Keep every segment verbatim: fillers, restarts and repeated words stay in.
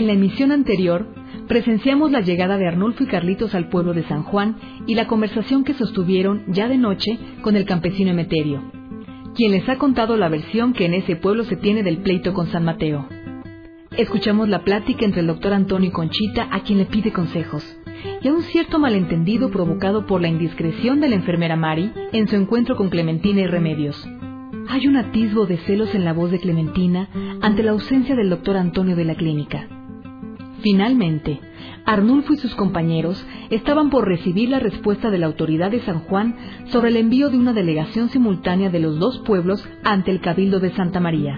En la emisión anterior, presenciamos la llegada de Arnulfo y Carlitos al pueblo de San Juan y la conversación que sostuvieron ya de noche con el campesino Emeterio, quien les ha contado la versión que en ese pueblo se tiene del pleito con San Mateo. Escuchamos la plática entre el doctor Antonio y Conchita, a quien le pide consejos, y a un cierto malentendido provocado por la indiscreción de la enfermera Mari en su encuentro con Clementina y Remedios. Hay un atisbo de celos en la voz de Clementina ante la ausencia del doctor Antonio de la clínica. Finalmente, Arnulfo y sus compañeros estaban por recibir la respuesta de la autoridad de San Juan sobre el envío de una delegación simultánea de los dos pueblos ante el Cabildo de Santa María.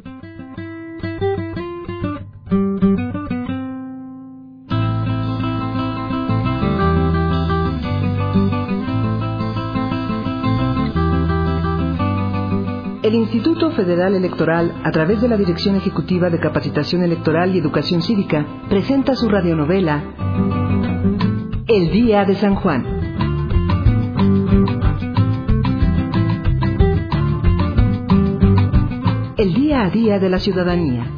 El Instituto Federal Electoral, a través de la Dirección Ejecutiva de Capacitación Electoral y Educación Cívica, presenta su radionovela El Día de San Juan. El día a día de la ciudadanía.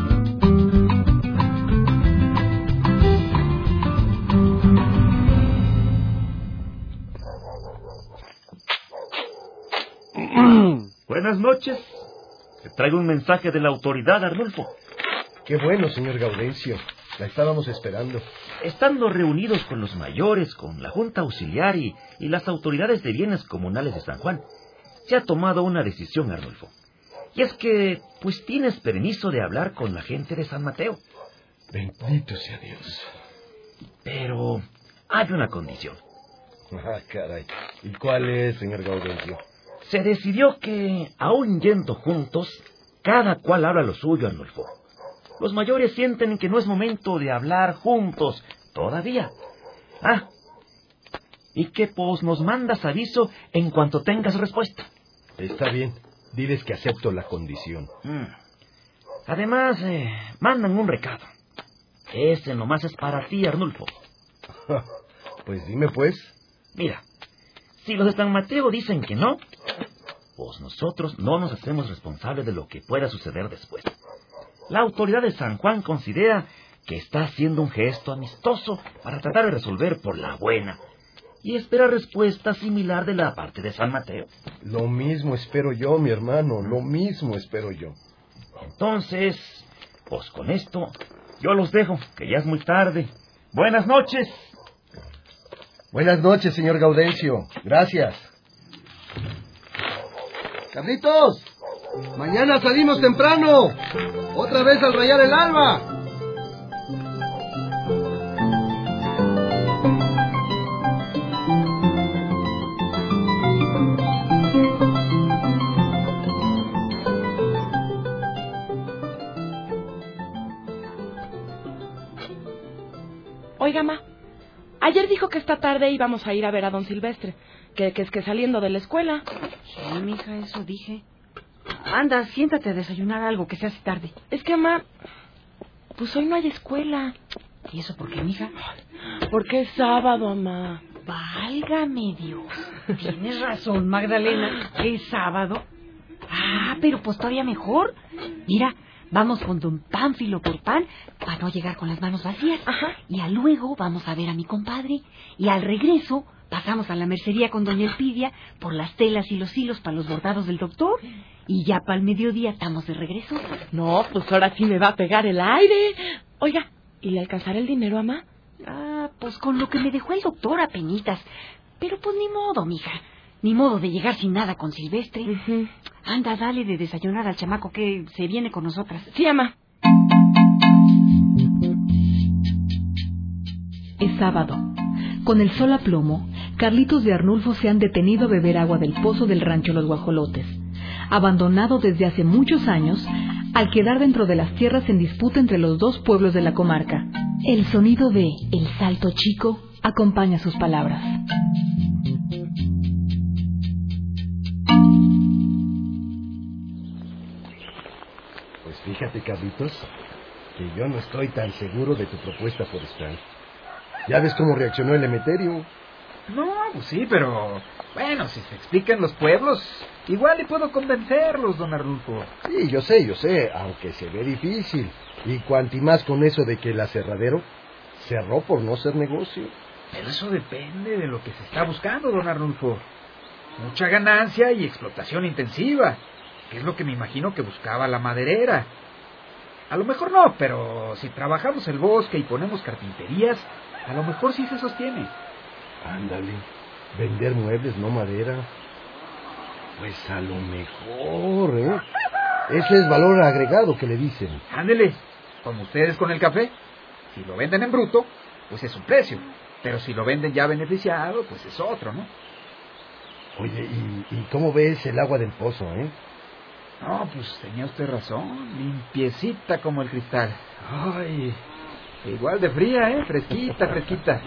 Buenas noches. Te traigo un mensaje de la autoridad, Arnulfo. Qué bueno, señor Gaudencio. La estábamos esperando. Estando reunidos con los mayores, con la Junta Auxiliar y, y las autoridades de bienes comunales de San Juan, se ha tomado una decisión, Arnulfo. Y es que, pues, tienes permiso de hablar con la gente de San Mateo. Bendito sea Dios. Pero hay una condición. Ah, caray. ¿Y cuál es, señor Gaudencio? Se decidió que, aún yendo juntos, cada cual habla lo suyo, Arnulfo. Los mayores sienten que no es momento de hablar juntos todavía. Ah, y que pues nos mandas aviso en cuanto tengas respuesta. Está bien. Diles que acepto la condición. Mm. Además, eh, mandan un recado. Ese nomás es para ti, Arnulfo. Pues dime, pues. Mira, si los de San Mateo dicen que no, pues nosotros no nos hacemos responsables de lo que pueda suceder después. La autoridad de San Juan considera que está haciendo un gesto amistoso para tratar de resolver por la buena y espera respuesta similar de la parte de San Mateo. Lo mismo espero yo, mi hermano, lo mismo espero yo. Entonces, pues con esto yo los dejo, que ya es muy tarde. Buenas noches. Buenas noches, señor Gaudencio. Gracias. Carlitos, mañana salimos temprano. Otra vez al rayar el alba. Oiga, ma, ayer dijo que esta tarde íbamos a ir a ver a don Silvestre, que, que es que saliendo de la escuela. Sí, mija, eso dije. Anda, siéntate a desayunar algo, que se hace tarde. Es que, ma, pues hoy no hay escuela. ¿Y eso por qué, mija? Porque es sábado, ma. Válgame Dios. Tienes razón, Magdalena. ¿Es sábado? Ah, pero pues todavía mejor. Mira, vamos con don Pánfilo por pan para no llegar con las manos vacías. Ajá. Y a luego vamos a ver a mi compadre. Y al regreso pasamos a la mercería con doña Elpidia por las telas y los hilos para los bordados del doctor. Y ya para el mediodía estamos de regreso. No, pues ahora sí me va a pegar el aire. Oiga, ¿y le alcanzará el dinero, mamá? Ah, pues con lo que me dejó el doctor apenitas. Pero pues ni modo, mija. Ni modo de llegar sin nada con Silvestre. Uh-huh. Anda, dale de desayunar al chamaco que se viene con nosotras. Sí, mamá. Es sábado. Con el sol a plomo, Carlitos y Arnulfo se han detenido a beber agua del pozo del rancho Los Guajolotes, abandonado desde hace muchos años, al quedar dentro de las tierras en disputa entre los dos pueblos de la comarca. El sonido de El Salto Chico acompaña sus palabras. Pues fíjate, Carlitos, que yo no estoy tan seguro de tu propuesta forestal. Ya ves cómo reaccionó el Emeterio. No, pues sí, pero... Bueno, si se explica en los pueblos, igual y puedo convencerlos, don Arnulfo. Sí, yo sé, yo sé, aunque se ve difícil. Y cuanti más con eso de que el aserradero cerró por no ser negocio. Pero eso depende de lo que se está buscando, don Arnulfo. Mucha ganancia y explotación intensiva, que es lo que me imagino que buscaba la maderera. A lo mejor no, pero si trabajamos el bosque y ponemos carpinterías, a lo mejor sí se sostiene. Ándale, vender muebles, no madera. Pues a lo mejor, ¿eh? Ese es valor agregado que le dicen. Ándele, como ustedes con el café. Si lo venden en bruto, pues es un precio. Pero si lo venden ya beneficiado, pues es otro, ¿no? Oye, ¿y, y cómo ves el agua del pozo, eh? No, pues tenía usted razón. Limpiecita como el cristal. Ay, igual de fría, ¿eh? Fresquita, fresquita.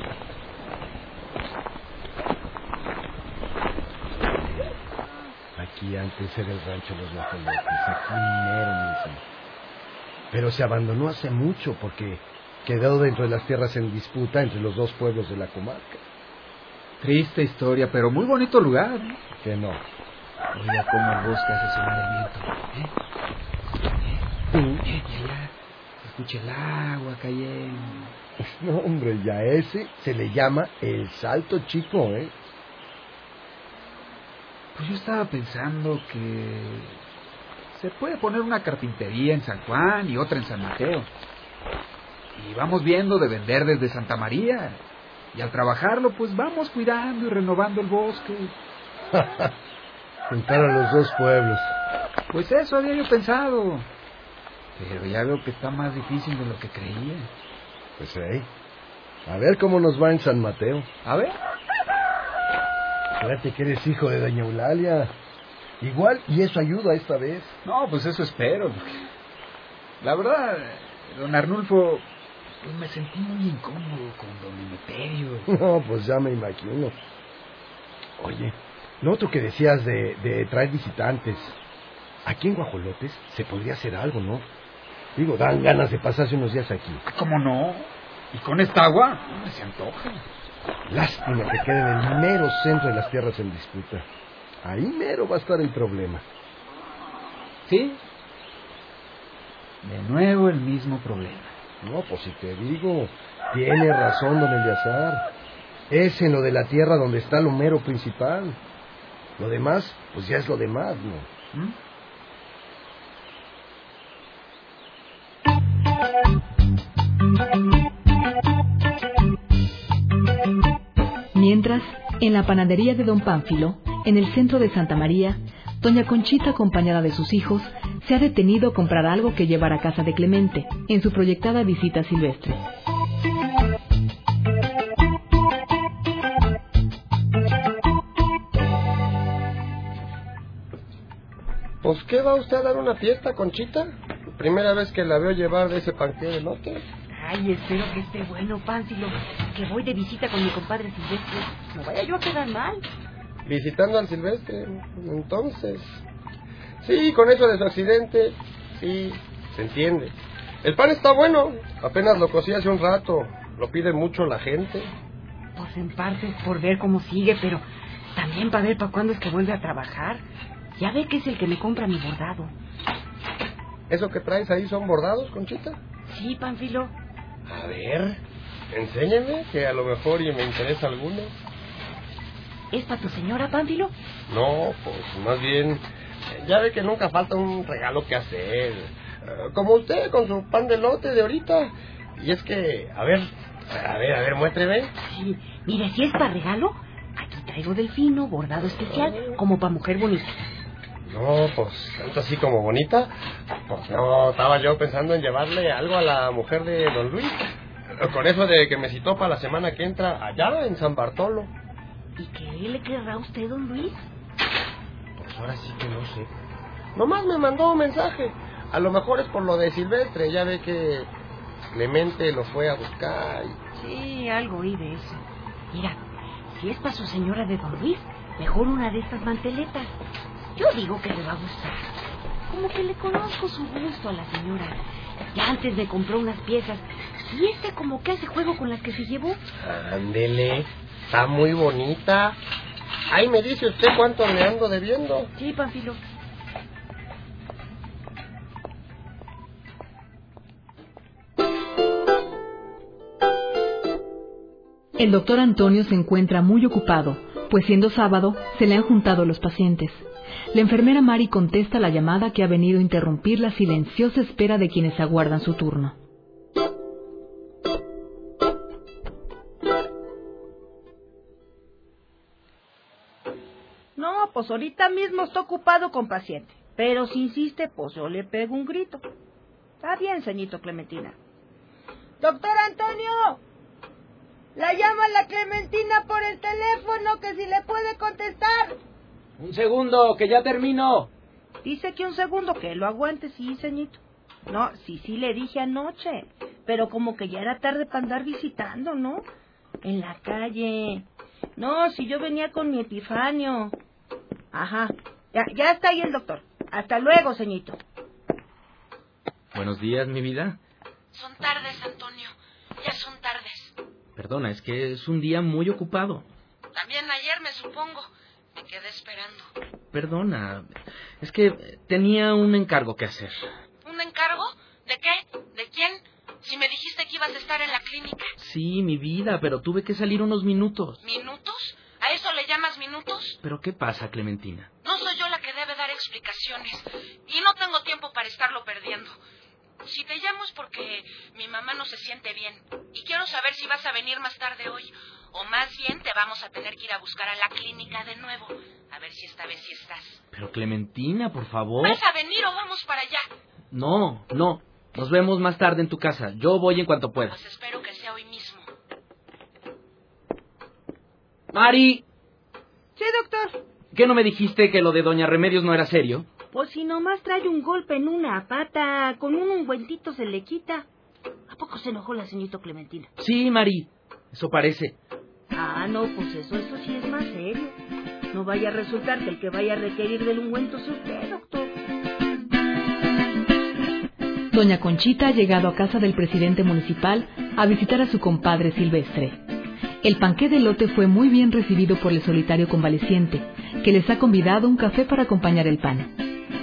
Aquí antes era el rancho Los Guajolotes, aquí mero mismo. Pero se abandonó hace mucho porque quedó dentro de las tierras en disputa entre los dos pueblos de la comarca. Triste historia, pero muy bonito lugar, ¿eh? Que no. Oiga cómo el bosque hace sonar el viento. ¿Eh? ¿Eh? ¿Eh? Y allá se escucha el agua cayendo. No, hombre, ya ese se le llama el Salto Chico, ¿eh? Pues yo estaba pensando que se puede poner una carpintería en San Juan y otra en San Mateo. Y vamos viendo de vender desde Santa María. Y al trabajarlo, pues vamos cuidando y renovando el bosque. Juntar a los dos pueblos. Pues eso había yo pensado. Pero ya veo que está más difícil de lo que creía. Pues eh, a ver cómo nos va en San Mateo. A ver. Acuérdate que eres hijo de doña Eulalia. Igual, y eso ayuda esta vez. No, pues eso espero. Porque la verdad, don Arnulfo, pues me sentí muy incómodo con don Emeterio. No, pues ya me imagino. Oye, lo otro que decías de, de traer visitantes. Aquí en Guajolotes se podría hacer algo, ¿no? Digo, dan ganas de pasarse unos días aquí. ¿Cómo no? ¿Y con esta agua? No se antoja. Lástima que quede en el mero centro de las tierras en disputa. Ahí mero va a estar el problema. ¿Sí? De nuevo el mismo problema. No, pues si te digo, tiene razón don Eleazar. Es en lo de la tierra donde está lo mero principal. Lo demás, pues ya es lo demás, ¿no? ¿Mm? Mientras, en la panadería de don Pánfilo, en el centro de Santa María, doña Conchita, acompañada de sus hijos, se ha detenido a comprar algo que llevar a casa de Clemente, en su proyectada visita silvestre. ¿Pues qué va usted a dar una fiesta, Conchita? Primera vez que la veo llevar de ese panqué de lote. Ay, espero que esté bueno, Pánfilo, que voy de visita con mi compadre Silvestre. No vaya yo a quedar mal. Visitando al Silvestre, entonces. Sí, con eso de su accidente, sí, se entiende. El pan está bueno, apenas lo cocí hace un rato. Lo pide mucho la gente. Pues en parte es por ver cómo sigue, pero también para ver para cuándo es que vuelve a trabajar. Ya ve que es el que me compra mi bordado. ¿Eso que traes ahí son bordados, Conchita? Sí, Pánfilo. A ver, enséñeme, que a lo mejor y me interesa alguno. ¿Es para tu señora, Pánfilo? No, pues más bien, ya ve que nunca falta un regalo que hacer. Como usted con su pan de lote de ahorita. Y es que, a ver, a ver, a ver, muéstreme. Sí, mire, si es para regalo, aquí traigo delfino, bordado especial, como para mujer bonita. No, pues, tanto así como bonita. Pues no, estaba yo pensando en llevarle algo a la mujer de don Luis. Con eso de que me citó para la semana que entra allá en San Bartolo. ¿Y qué le querrá a usted, don Luis? Pues ahora sí que no sé. Nomás me mandó un mensaje. A lo mejor es por lo de Silvestre. Ya ve que Clemente lo fue a buscar. Y... Sí, algo oí de eso. Mira, si es para su señora de don Luis, mejor una de estas manteletas. Yo digo que le va a gustar. Como que le conozco su gusto a la señora. Ya antes me compró unas piezas. Y este como que hace juego con las que se llevó. Ándele. Está muy bonita. Ahí me dice usted cuánto le ando debiendo. Sí, Pánfilo. El doctor Antonio se encuentra muy ocupado, pues siendo sábado se le han juntado los pacientes. La enfermera Mari contesta la llamada que ha venido a interrumpir la silenciosa espera de quienes aguardan su turno. No, pues ahorita mismo está ocupado con paciente. Pero si insiste, pues yo le pego un grito. Está bien, señorito Clementina. ¡Doctor Antonio! La llama la Clementina por el teléfono, que si le puede contestar. Un segundo, que ya termino. Dice que un segundo, que lo aguante, sí, señorito. No, sí, sí le dije anoche. Pero como que ya era tarde para andar visitando, ¿no? En la calle. No, si yo venía con mi Epifanio. Ajá. Ya, ya está ahí el doctor. Hasta luego, señorito. Buenos días, mi vida. Son tardes, Antonio. Ya son tardes. Perdona, es que es un día muy ocupado. También ayer, me supongo. Me quedé esperando. Perdona, es que tenía un encargo que hacer. ¿Un encargo? ¿De qué? ¿De quién? Si me dijiste que ibas a estar en la clínica. Sí, mi vida, pero tuve que salir unos minutos. ¿Minutos? ¿A eso le llamas minutos? ¿Pero qué pasa, Clementina? No soy yo la que debe dar explicaciones. Y no tengo tiempo para estarlo perdiendo. Si te llamo es porque mi mamá no se siente bien. Y quiero saber si vas a venir más tarde hoy. O más bien te vamos a tener que ir a buscar a la clínica de nuevo. A ver si esta vez sí estás. Pero Clementina, por favor. ¿Vas a venir o vamos para allá? No, no. Nos vemos más tarde en tu casa. Yo voy en cuanto pueda. Pues espero que sea hoy mismo. Mari. Sí, doctor. ¿Qué no me dijiste que lo de Doña Remedios no era serio? Pues si nomás trae un golpe en una pata, con un ungüentito se le quita. ¿A poco se enojó la señorita Clementina? Sí, Mari. Eso parece. Ah, no, pues eso, eso sí es más serio. No vaya a resultar que el que vaya a requerir del ungüento sea usted, doctor. Doña Conchita ha llegado a casa del presidente municipal a visitar a su compadre Silvestre. El panqué de elote fue muy bien recibido por el solitario convaleciente, que les ha convidado un café para acompañar el pan.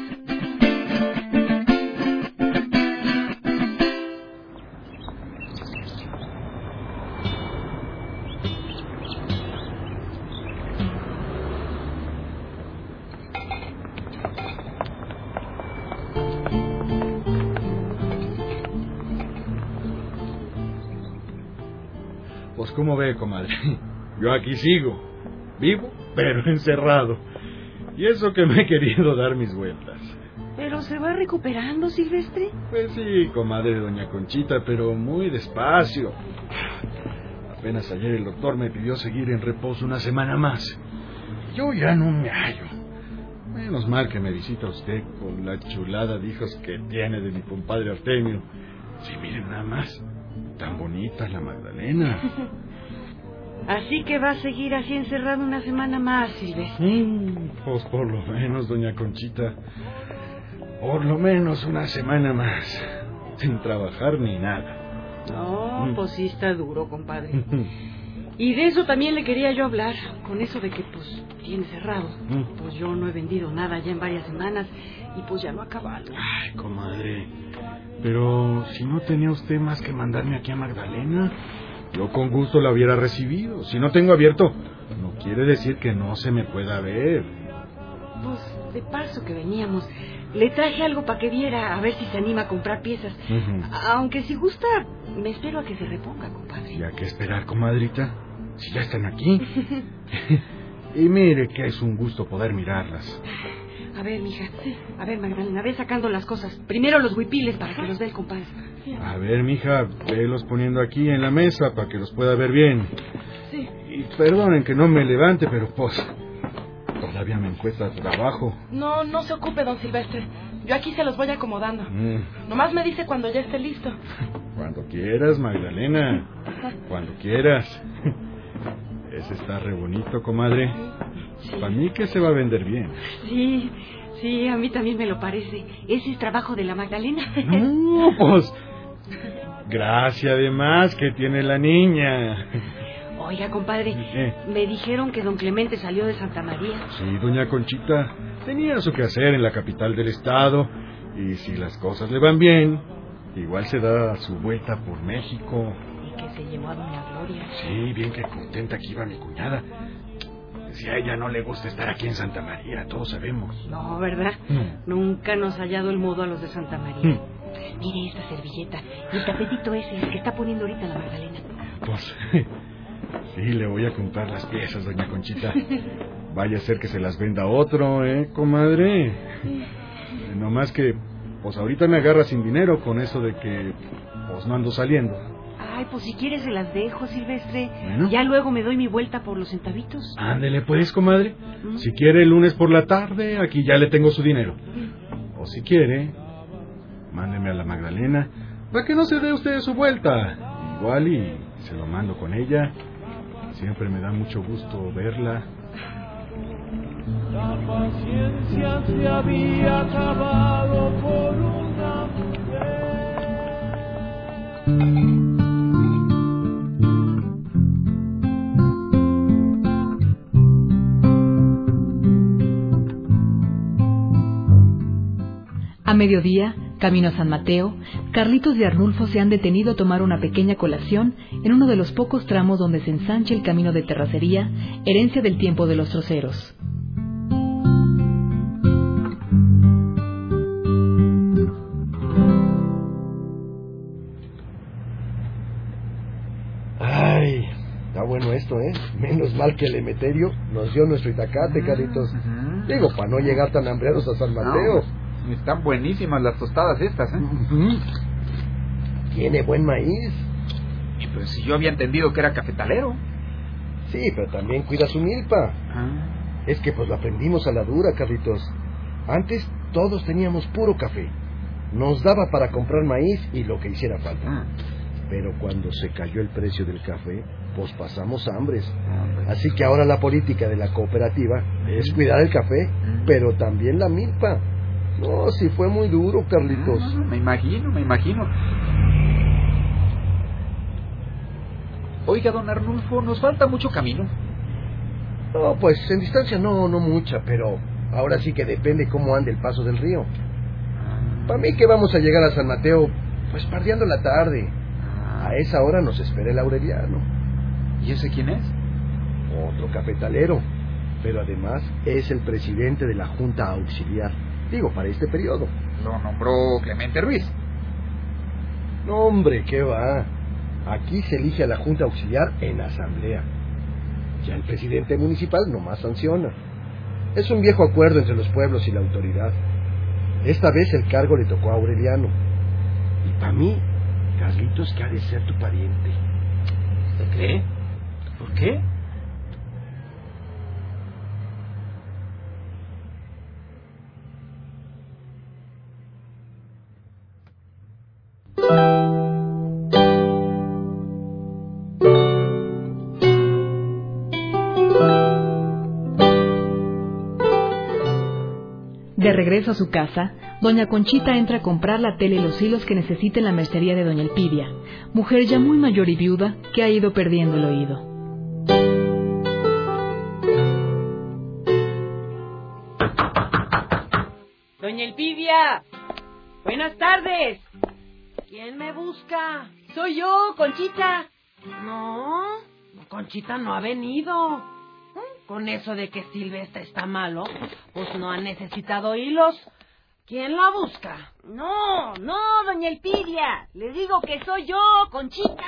Pues cómo ve, comadre, yo aquí sigo, vivo, pero encerrado. Y eso que me he querido dar mis vueltas. ¿Pero se va recuperando, Silvestre? Pues sí, comadre doña Conchita, pero muy despacio. Apenas ayer el doctor me pidió seguir en reposo una semana más. Yo ya no me hallo. Menos mal que me visita usted con la chulada de hijos que tiene de mi compadre Artemio. Sí, miren nada más. Tan bonita la Magdalena. Así que va a seguir así encerrado una semana más, Silvestre. Mm, pues por lo menos, doña Conchita. Por lo menos una semana más. Sin trabajar ni nada. No, Mm. pues sí está duro, compadre. Y de eso también le quería yo hablar. Con eso de que, pues, tiene cerrado. Mm. Pues yo no he vendido nada ya en varias semanas. Y pues ya lo ha acabado. Ay, comadre. Pero si no tenía usted más que mandarme aquí a Magdalena, yo con gusto la hubiera recibido. Si no tengo abierto, no quiere decir que no se me pueda ver. Pues de paso que veníamos, le traje algo para que viera, a ver si se anima a comprar piezas. Uh-huh. Aunque si gusta, me espero a que se reponga, compadre. ¿Y a qué esperar, comadrita? Si ya están aquí. Y mire que es un gusto poder mirarlas. A ver, mija. A ver, Magdalena, ve sacando las cosas. Primero los huipiles para que los vea el compadre. A ver, mija, velos poniendo aquí en la mesa para que los pueda ver bien. Sí. Y perdonen que no me levante, pero pues todavía me encuentra trabajo. No, no se ocupe, don Silvestre. Yo aquí se los voy acomodando. Mm. Nomás me dice cuando ya esté listo. Cuando quieras, Magdalena. Cuando quieras. Ese está re bonito, comadre. Sí. Para mí que se va a vender bien. Sí, sí, a mí también me lo parece. Ese es trabajo de la Magdalena. No, pues... Gracia además que tiene la niña. Oiga, compadre, ¿Eh? me dijeron que don Clemente salió de Santa María. Sí, doña Conchita, tenía eso que hacer en la capital del estado, y si las cosas le van bien, igual se da su vuelta por México. Y que se llevó a doña Gloria. Sí, bien que contenta que iba mi cuñada. Si a ella no le gusta estar aquí en Santa María, todos sabemos. No, ¿verdad? Mm. Nunca nos ha hallado el modo a los de Santa María. Mm. Mire esta servilleta y el tapetito ese, el que está poniendo ahorita la Magdalena. Pues sí, le voy a comprar las piezas, doña Conchita. Vaya a ser que se las venda otro, ¿eh, comadre? No más que, pues ahorita me agarra sin dinero con eso de que, pues no ando saliendo. Ay, pues si quieres se las dejo, Silvestre. Bueno. Ya luego me doy mi vuelta por los centavitos. Ándele pues, comadre. ¿Mm? Si quiere el lunes por la tarde, aquí ya le tengo su dinero. O si quiere, mándeme a la Magdalena para que no se dé usted su vuelta. Igual y se lo mando con ella. Siempre me da mucho gusto verla. La paciencia se había acabado por una mujer. A mediodía, camino a San Mateo, Carlitos y Arnulfo se han detenido a tomar una pequeña colación en uno de los pocos tramos donde se ensancha el camino de terracería, herencia del tiempo de los troceros. Ay, está bueno esto, ¿eh? Menos mal que el Emeterio nos dio nuestro itacate, Carlitos. Uh-huh. Digo, para no llegar tan hambriados a San Mateo. No, están buenísimas las tostadas estas, ¿eh? Uh-huh. Tiene buen maíz. Y pues si yo había entendido que era cafetalero. Sí, pero también cuida su milpa. Ah. Es que pues lo aprendimos a la dura, Carlitos. Antes todos teníamos puro café. Nos daba para comprar maíz y lo que hiciera falta. Ah. Pero cuando se cayó el precio del café, pues pasamos hambres. Así que ahora la política de la cooperativa es cuidar el café, pero también la milpa. No, sí fue muy duro, Carlitos. Ah, me imagino, me imagino. Oiga, don Arnulfo, nos falta mucho camino. No, pues en distancia no, no mucha, pero ahora sí que depende cómo ande el paso del río. Para mí que vamos a llegar a San Mateo, pues pardeando la tarde. A esa hora nos espera el Aureliano. ¿Y ese quién es? Otro cafetalero, pero además es el presidente de la Junta Auxiliar. Digo, para este periodo. Lo nombró Clemente Ruiz. No, hombre, ¿qué va? Aquí se elige a la Junta Auxiliar en asamblea. Ya el presidente municipal nomás sanciona. Es un viejo acuerdo entre los pueblos y la autoridad. Esta vez el cargo le tocó a Aureliano. Y para mí, Carlitos, que ha de ser tu pariente. ¿Usted cree? ¿Por qué? De regreso a su casa, doña Conchita entra a comprar la tela y los hilos que necesita en la mercería de doña Elpidia, mujer ya muy mayor y viuda que ha ido perdiendo el oído. Doña Elpidia, buenas tardes. ¿Quién me busca? Soy yo, Conchita. No, Conchita no ha venido. Con eso de que Silvestre está malo, pues no ha necesitado hilos. ¿Quién la busca? No, no, doña Elpidia. Le digo que soy yo, Conchita.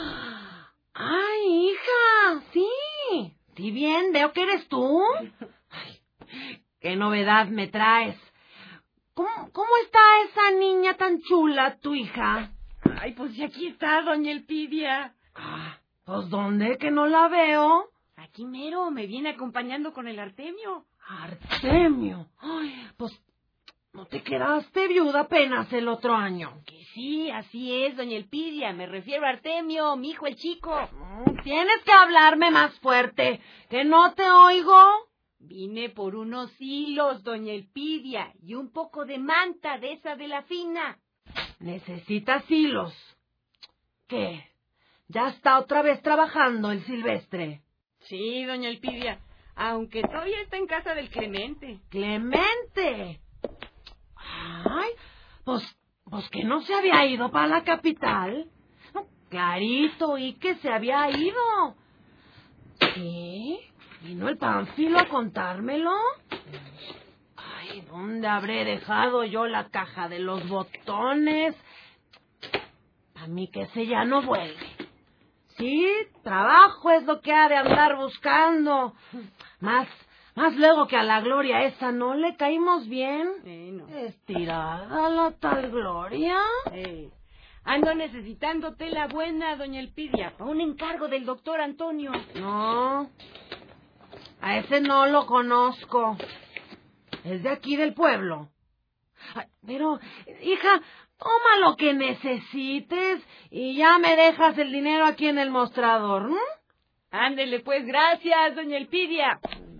¡Ay, hija! Sí. Sí, bien, veo que eres tú. Ay, ¿qué novedad me traes? ¿Cómo, cómo está esa niña tan chula, tu hija? Ay, pues ya aquí está, doña Elpidia. Ah, pues ¿dónde que no la veo? Aquí mero, me viene acompañando con el Artemio. Artemio. Ay, pues no te quedaste viuda apenas el otro año. Que sí, así es, doña Elpidia. Me refiero a Artemio, mi hijo el chico. Tienes que hablarme más fuerte, que no te oigo. Vine por unos hilos, doña Elpidia, y un poco de manta de esa de la fina. ¿Necesitas hilos? ¿Qué? Ya está otra vez trabajando el Silvestre. Sí, doña Elpidia, aunque todavía está en casa del Clemente. ¡Clemente! Ay, pues, pues que no se había ido para la capital. No, clarito, y que se había ido. ¿Qué? ¿Vino el Pánfilo a contármelo? Ay, ¿dónde habré dejado yo la caja de los botones? A mí que ese ya no vuelve. Sí, trabajo es lo que ha de andar buscando. Más, más luego que a la Gloria esa no le caímos bien. Eh, no. Estirada la tal Gloria. Eh. Ando necesitando tela buena, doña Elpidia, para un encargo del doctor Antonio. No, a ese no lo conozco. Es de aquí del pueblo. Ay, pero, hija, toma lo que necesites y ya me dejas el dinero aquí en el mostrador, ¿no? Ándele, pues, gracias, doña Elpidia.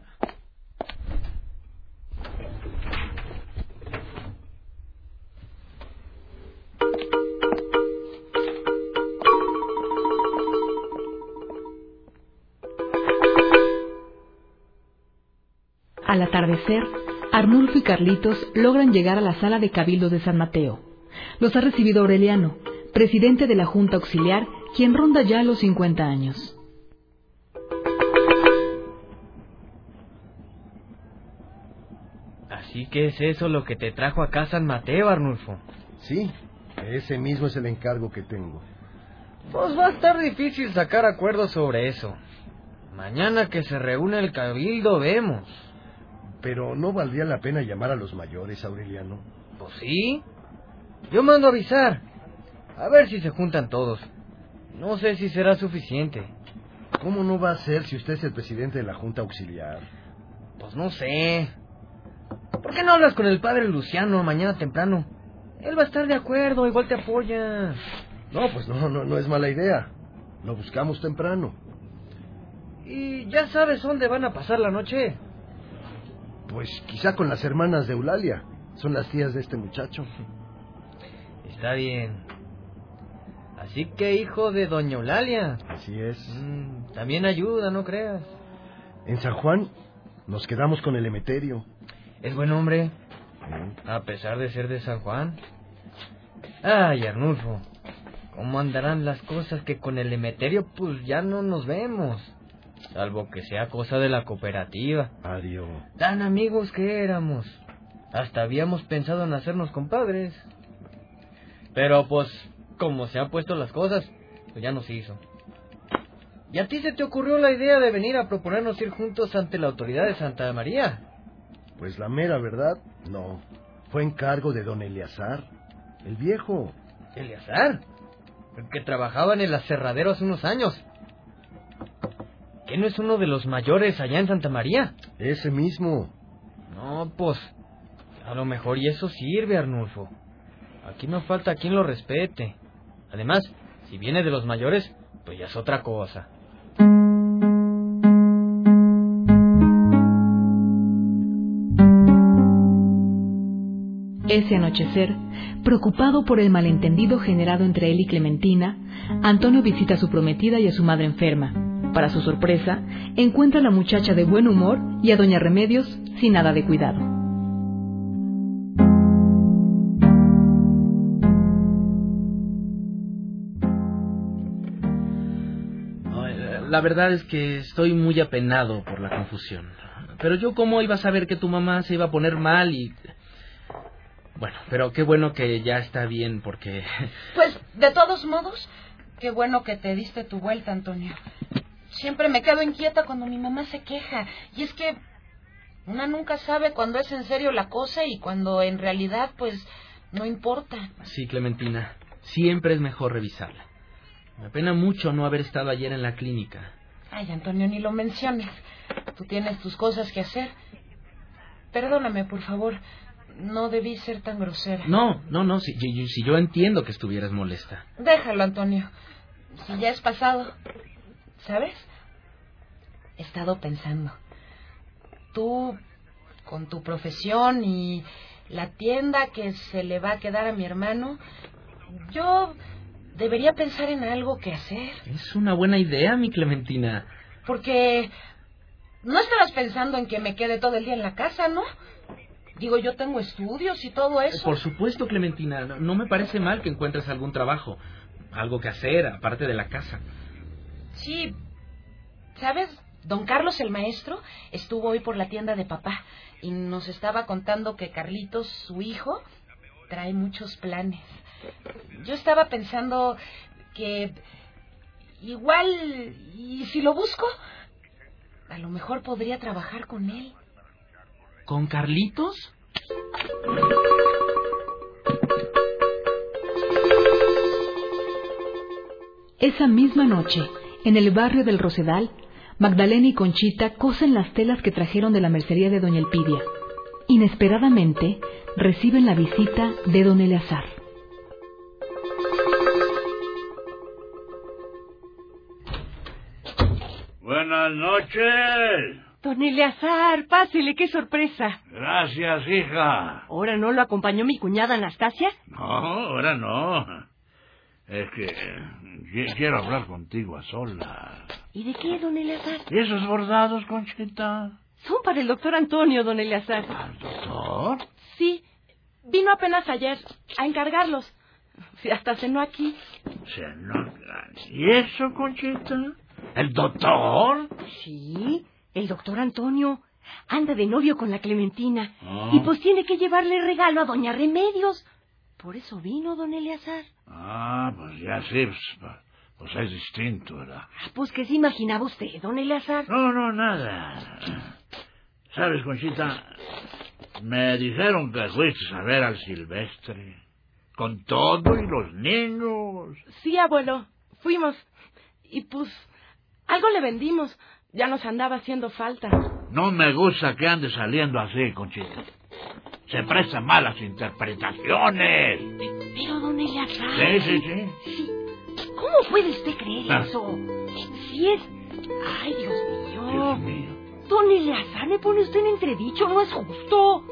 Al atardecer, Arnulfo y Carlitos logran llegar a la sala de Cabildo de San Mateo. Los ha recibido Aureliano, presidente de la Junta Auxiliar, quien ronda ya los cincuenta años. Así que es eso lo que te trajo acá a San Mateo, Arnulfo. Sí, ese mismo es el encargo que tengo. Pues va a estar difícil sacar acuerdos sobre eso. Mañana que se reúne el Cabildo vemos. Pero ¿no valdría la pena llamar a los mayores, Aureliano? Pues sí. Yo mando a avisar. A ver si se juntan todos. No sé si será suficiente. ¿Cómo no va a ser si usted es el presidente de la Junta Auxiliar? Pues no sé. ¿Por qué no hablas con el padre Luciano mañana temprano? Él va a estar de acuerdo, igual te apoya. No, pues no, no, no es mala idea. Lo buscamos temprano. ¿Y ya sabes dónde van a pasar la noche? Pues quizá con las hermanas de Eulalia. Son las tías de este muchacho. Está bien. Así que hijo de doña Eulalia. Así es. Mm, también ayuda, no creas. En San Juan nos quedamos con el Emeterio. Es buen hombre. Sí. A pesar de ser de San Juan. Ay, Arnulfo. ¿Cómo andarán las cosas que con el Emeterio pues ya no nos vemos? Salvo que sea cosa de la cooperativa. Adiós. Tan amigos que éramos. Hasta habíamos pensado en hacernos compadres. Pero pues, como se han puesto las cosas, pues ya no se hizo. ¿Y a ti se te ocurrió la idea de venir a proponernos ir juntos ante la autoridad de Santa María? Pues la mera verdad, no. Fue encargo de don Eleazar, el viejo. ¿Eleazar? El que trabajaba en el aserradero hace unos años. ¿Qué no es uno de los mayores allá en Santa María? Ese mismo. No, pues, a lo mejor y eso sirve, Arnulfo. Aquí no falta quien lo respete. Además, si viene de los mayores, pues ya es otra cosa. Ese anochecer, preocupado por el malentendido generado entre él y Clementina, Antonio visita a su prometida y a su madre enferma. Para su sorpresa, encuentra a la muchacha de buen humor y a doña Remedios sin nada de cuidado. La verdad es que estoy muy apenado por la confusión. Pero yo cómo iba a saber que tu mamá se iba a poner mal y... Bueno, pero qué bueno que ya está bien porque... Pues, de todos modos, qué bueno que te diste tu vuelta, Antonio. Siempre me quedo inquieta cuando mi mamá se queja. Y es que una nunca sabe cuando es en serio la cosa y cuando en realidad, pues, no importa. Sí, Clementina, siempre es mejor revisarla. Me apena mucho no haber estado ayer en la clínica. Ay, Antonio, ni lo menciones. Tú tienes tus cosas que hacer. Perdóname, por favor. No debí ser tan grosera. No, no, no, si, si, si yo entiendo que estuvieras molesta. Déjalo, Antonio. Si ya es pasado. ¿Sabes? He estado pensando. Tú, con tu profesión y la tienda que se le va a quedar a mi hermano, yo debería pensar en algo que hacer. Es una buena idea, mi Clementina. Porque no estabas pensando en que me quede todo el día en la casa, ¿no? Digo, yo tengo estudios y todo eso. Por supuesto, Clementina. No, no me parece mal que encuentres algún trabajo. Algo que hacer, aparte de la casa. Sí. ¿Sabes? Don Carlos, el maestro, estuvo hoy por la tienda de papá y nos estaba contando que Carlitos, su hijo, trae muchos planes. Yo estaba pensando que igual, y si lo busco, a lo mejor podría trabajar con él. ¿Con Carlitos? Esa misma noche, en el barrio del Rosedal, Magdalena y Conchita cosen las telas que trajeron de la mercería de doña Elpidia. Inesperadamente, reciben la visita de don Eleazar. Buenas noches. Don Eleazar, pásele, qué sorpresa. Gracias, hija. ¿Ahora no lo acompañó mi cuñada Anastasia? No, ahora no. Es que quiero hablar contigo a solas. ¿Y de qué, don Eleazar? ¿Y esos bordados, Conchita? Son para el doctor Antonio, don Eleazar. ¿Al doctor? Sí, vino apenas ayer a encargarlos. Sí, hasta cenó aquí. ¿Cenó? ¿Y eso, Conchita? ¿El doctor? Sí, el doctor Antonio. Anda de novio con la Clementina. Oh. Y pues tiene que llevarle regalo a doña Remedios. Por eso vino, don Eleazar. Ah, pues ya sí, pues, pues es distinto, ¿verdad? Pues que se imaginaba usted, don Eleazar. No, no, nada. ¿Sabes, Conchita? Me dijeron que fuiste a ver al Silvestre. Con todo y los niños. Sí, abuelo, fuimos. Y pues, algo le vendimos. Ya nos andaba haciendo falta. No me gusta que ande saliendo así, Conchita. Se prestan malas interpretaciones. Pero, don Eleazar... Sí, sí, sí. Sí. ¿Cómo puede usted creer Ah. eso? Si es... Ay, Dios mío. Dios mío. Don Eleazar, me pone usted en entredicho, no es justo.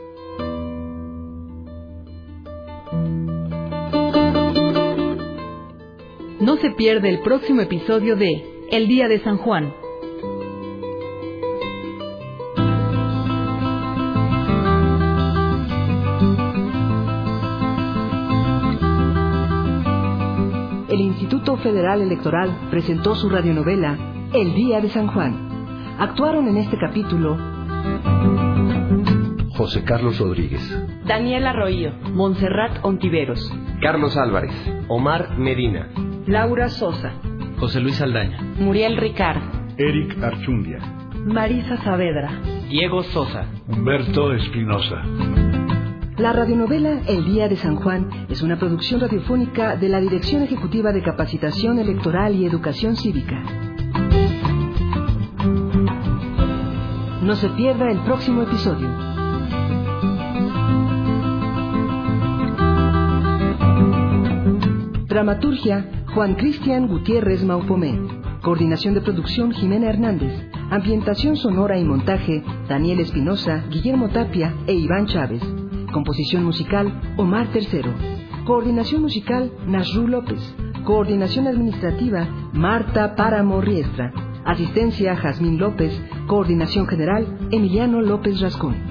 No se pierde el próximo episodio de El Día de San Juan. El Instituto Federal Electoral presentó su radionovela El Día de San Juan. Actuaron en este capítulo José Carlos Rodríguez, Daniela Arroyo, Montserrat Ontiveros, Carlos Álvarez, Omar Medina, Laura Sosa, José Luis Aldaña, Muriel Ricard, Eric Archundia, Marisa Saavedra, Diego Sosa, Humberto Espinosa. La radionovela El Día de San Juan es una producción radiofónica de la Dirección Ejecutiva de Capacitación Electoral y Educación Cívica. No se pierda el próximo episodio. Dramaturgia, Juan Cristian Gutiérrez Maupomé. Coordinación de producción, Jimena Hernández. Ambientación sonora y montaje, Daniel Espinosa, Guillermo Tapia e Iván Chávez. Composición musical, Omar Tercero. Coordinación musical, Nasrú López. Coordinación administrativa, Marta Páramo Riestra. Asistencia, Jazmín López. Coordinación general, Emiliano López Rascón.